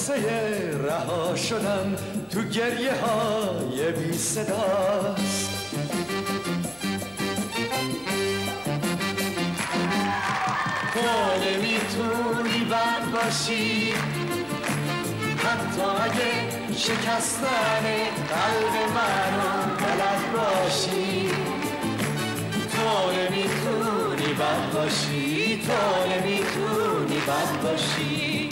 حادثه رها شدن تو گریه های بی صداست. تو نمیتونی بد باشی حتی اگه شکستن قلب منو بلد باشی. تو نمیتونی بد باشی، تو نمیتونی بد باشی.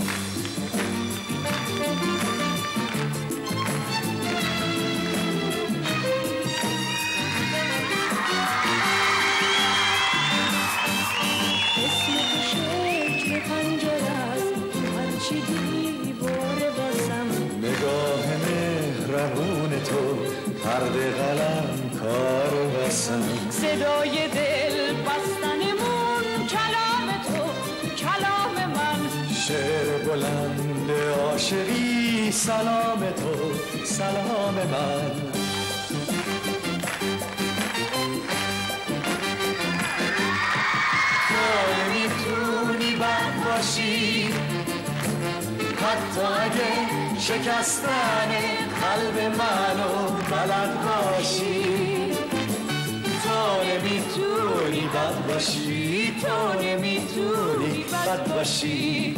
اسم تو شکل پنجره است، هرچی دیواره بازم. نگاه مهربون تو پرده قلم کار بسن. صدای دل بستنمون کلام تو کلام من. شعر بلند عاشقی سلام تو سلام من. تو نمیتونی بد باشی حتی اگه شکستن قلب منو بلد باشی. تو نمیتونی بد باشی، تو نمیتونی بد باشی.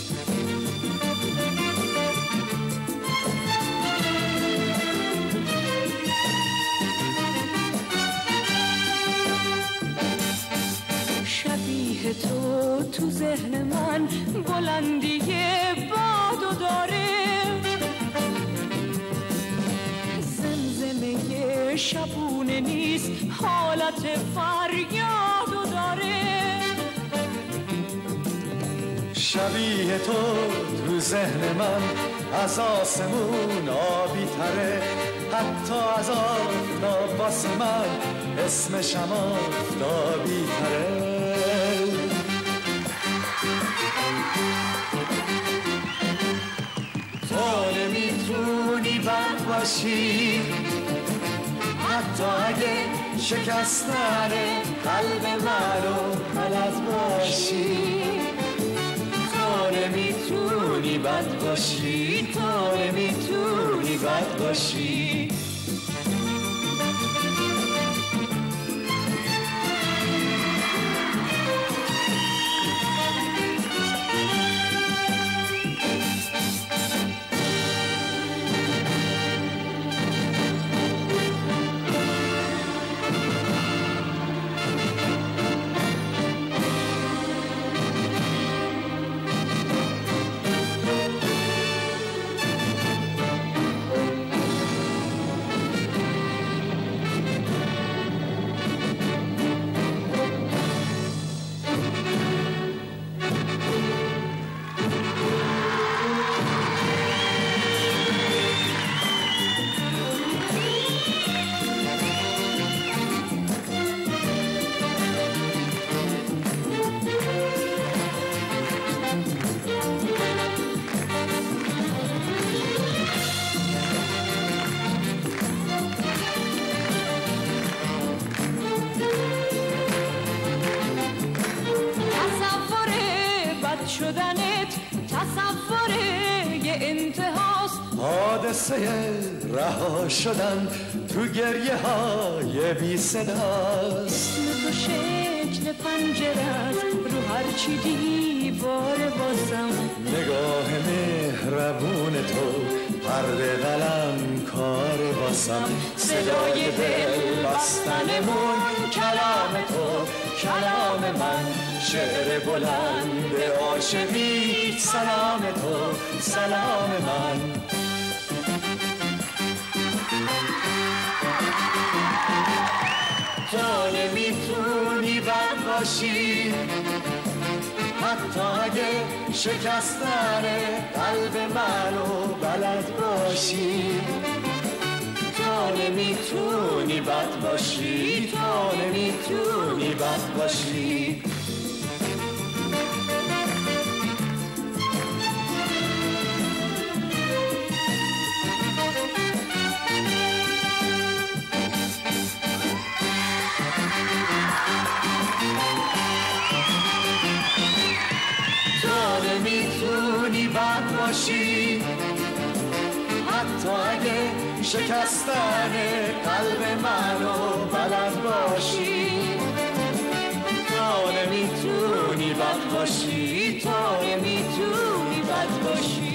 شبیه تو ذهن من بلندی بادو داره. زمزمه شبونه نیست حالت فریادو داره. شبیه تو ذهن من از آسمون آبی تره. حتی از آفتاب واسه من اسمشم آفتابی تره. تو نمیتونی بد باشی حتی اگه شکستن قلب منو بلد باشی. تو نمیتونی بد باشی، تو نمیتونی بد باشی. شدنت تصور یه انتهاست. حادثه رها شدن تو گریه های بی صداست. اسم تو شکل پنجره است رو هرچی دیواره بازم. نگاه مهربون تو پرده قلم کار باسم. صدای دل بستنمون کلام تو کلام من. شعر بلند عاشقی سلام تو سلام من. تو نمیتونی بد باشی حتی اگه شکستن قلب منو بلد باشی. تو نمیتونی بد باشی، تو نمیتونی بد باشی. تو نمیتونی بد باشی شکستن قلب منو بلد باشی. تو نمیتونی بد باشی، تو نمیتونی بد باشی.